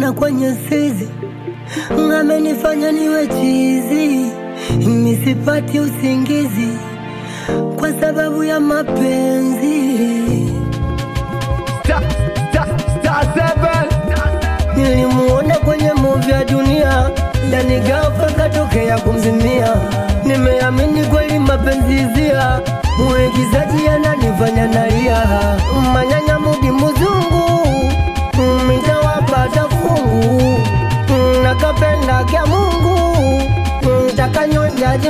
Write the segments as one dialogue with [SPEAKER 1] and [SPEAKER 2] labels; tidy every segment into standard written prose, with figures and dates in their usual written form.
[SPEAKER 1] Nilimuona kwenye sezi, amenifanya niwe chizi. Nisipati usingizi kwa sababu ya mapenzi. Nilimuona kwenye movie ya dunia, ndani ghafla katokea kumzimia. Nimeamini kweli mapenzi hisia, muigizaji ananifanya nalia. Manyanya mudi mzungu, mitawapata fungu. Nakapenda kia Mungu, takanyonjaji.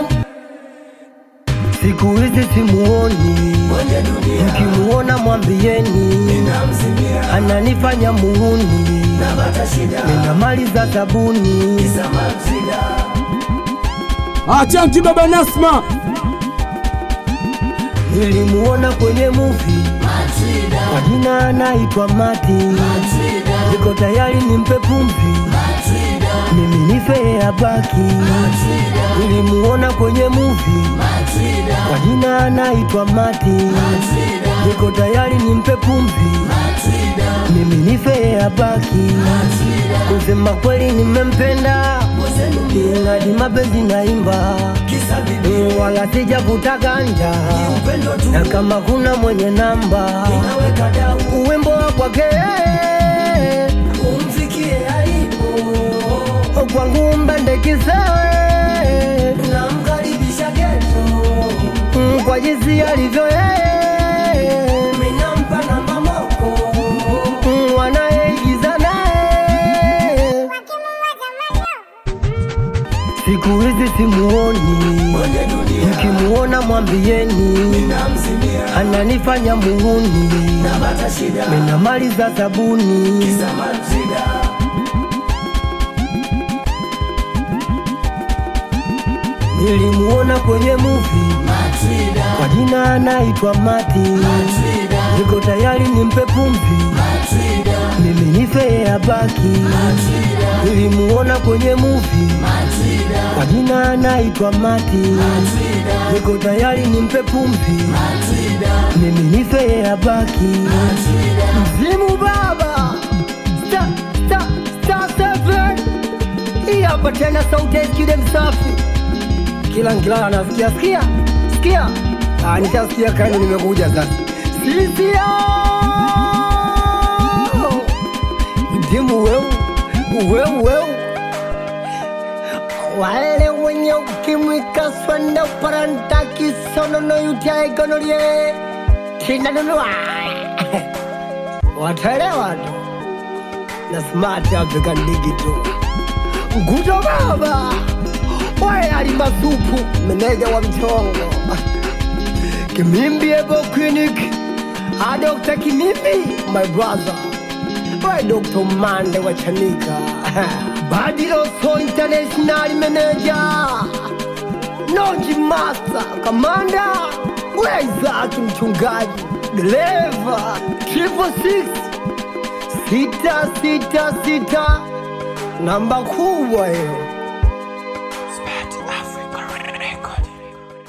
[SPEAKER 1] Siku hizi simuoni, mkimuona mwambieni ananifanya muhuni. Ninamaliza sabuni.
[SPEAKER 2] Achanti baba Nasma.
[SPEAKER 1] Nilimuona kwenye movie, kwa jina anaitwa Mati. Niko tayari nimpe pumzi, mimi nife abaki. Nilimuona kwenye movie, kwa jina anaitwa Mati. Niko tayari nimpe pumzi, mimi nife abaki. Kusema kweli nimempenda, ingadi mapenzi naimba, wala sijavuta ganja. Na kama kuna mwenye namba, uwimbo wa kwake umfikie alipo. Kwangu mbande kisewe, namkaribisha geto. Kwa jinsi alivyo yeye, minampa namba moko. Wanaigiza naye, siku hizi simuoni, mkimuona mwambieni ananifanya muhuni. Ninamaliza sabuni. Nilimuona kwenye movie, kwa jina anaitwa Mati. Niko tayari nimpe pumzi, mimi nife abaki. Nilimuona kwenye movie, kwa jina anaitwa Mati. Niko tayari nimpe pumzi, mimi nife abaki. Mzimu baba, Star 7. Hii hapa tena sauti ya Kide Msafi. Kila ngila anasikia, sikia. Nitasikia kani nimekuja sasa. Sisi Dimu wewe. Wale wenye ukimwi kaswanda parantaki sono no yutia ikonorie. Tina nunua. Watelewa tu. Na Smart African Digital. Nguto baba. Wae alimasupu, meneja wa mchongo. Kimimbi Ebo Clinic, Dr. Kimimbi, my brother. Wae Dr. Mande wa Chanika. Badiloso International Manager, Noji Master, Commander. Wae Zaki mchungaji, Deliver, 666, 666. Namba kubwa hiyo.